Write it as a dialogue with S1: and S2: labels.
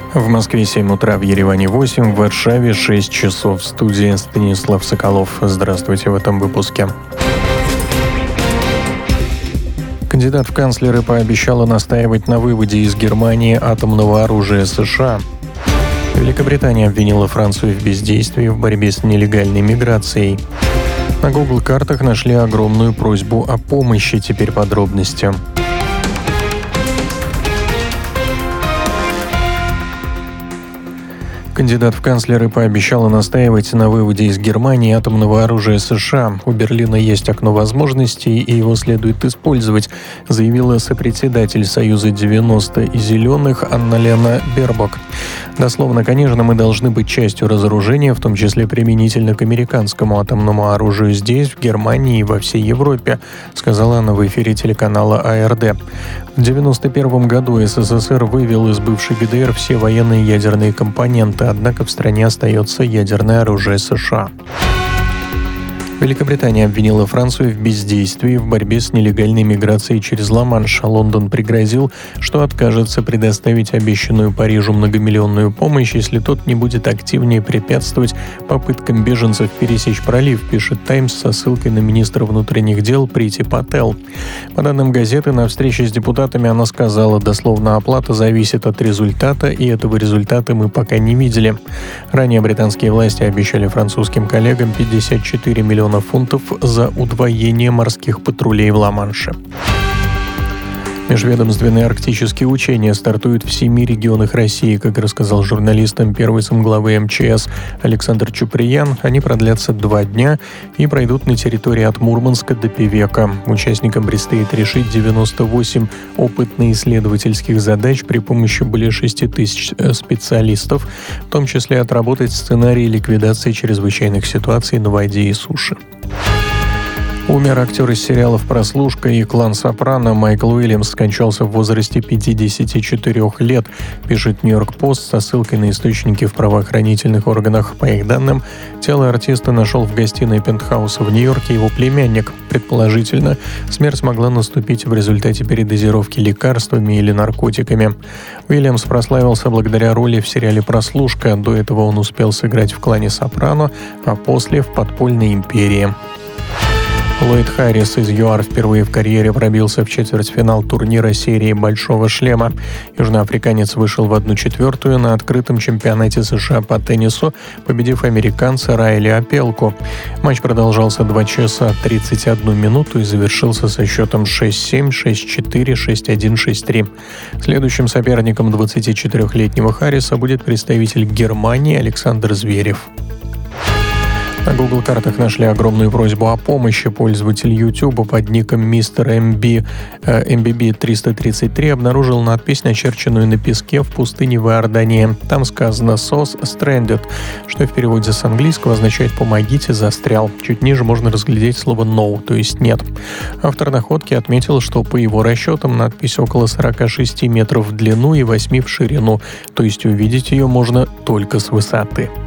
S1: В Москве 7 утра, в Ереване 8, в Варшаве 6 часов. В студии Станислав Соколов. Здравствуйте в этом выпуске. Кандидат в канцлеры пообещала настаивать на выводе из Германии атомного оружия США. Великобритания обвинила Францию в бездействии в борьбе с нелегальной миграцией. На Google картах нашли огромную просьбу о помощи. Теперь подробности. Кандидат в канцлеры пообещала настаивать на выводе из Германии атомного оружия США. У Берлина есть окно возможностей, и его следует использовать, заявила сопредседатель Союза 90 и зеленых Анна-Лена Бербок. Дословно, конечно, мы должны быть частью разоружения, в том числе применительно к американскому атомному оружию здесь, в Германии и во всей Европе, сказала она в эфире телеканала АРД. В 1991 году СССР вывел из бывшей ГДР все военные ядерные компоненты, однако в стране остается ядерное оружие США. Великобритания обвинила Францию в бездействии в борьбе с нелегальной миграцией через Ла-Манш, а Лондон пригрозил, что откажется предоставить обещанную Парижу многомиллионную помощь, если тот не будет активнее препятствовать попыткам беженцев пересечь пролив, пишет «Таймс» со ссылкой на министра внутренних дел Прити Пател. По данным газеты, на встрече с депутатами она сказала, дословно, оплата зависит от результата, и этого результата мы пока не видели. Ранее британские власти обещали французским коллегам 54 миллиона фунтов за удвоение морских патрулей в Ла-Манше. Межведомственные арктические учения стартуют в 7 регионах России, как рассказал журналистам первый замглавы МЧС Александр Чуприян. Они продлятся 2 дня и пройдут на территории от Мурманска до Певека. Участникам предстоит решить 98 опытно-исследовательских задач при помощи более 6 тысяч специалистов, в том числе отработать сценарии ликвидации чрезвычайных ситуаций на воде и суше. Умер актер из сериалов «Прослушка» и «Клан Сопрано» Майкл Уильямс, скончался в возрасте 54 лет, пишет «Нью-Йорк Пост» со ссылкой на источники в правоохранительных органах. По их данным, тело артиста нашел в гостиной пентхауса в Нью-Йорке его племянник. Предположительно, смерть могла наступить в результате передозировки лекарствами или наркотиками. Уильямс прославился благодаря роли в сериале «Прослушка». До этого он успел сыграть в «Клане Сопрано», а после в «Подпольной империи». Ллойд Харрис из ЮАР впервые в карьере пробился в четвертьфинал турнира серии «Большого шлема». Южноафриканец вышел в 1/4 на открытом чемпионате США по теннису, победив американца Райли Опелку. Матч продолжался 2 часа 31 минуту и завершился со счетом 6-7, 6-4, 6-1, 6-3. Следующим соперником 24-летнего Харриса будет представитель Германии Александр Зверев. На Google картах нашли огромную просьбу о помощи. Пользователь YouTube под ником MrMBB333 обнаружил надпись, начерченную на песке в пустыне в Иордании. Там сказано «SOS Stranded», что в переводе с английского означает «помогите, застрял». Чуть ниже можно разглядеть слово «no», то есть «нет». Автор находки отметил, что по его расчетам надпись около 46 метров в длину и 8 в ширину, то есть увидеть ее можно только с высоты.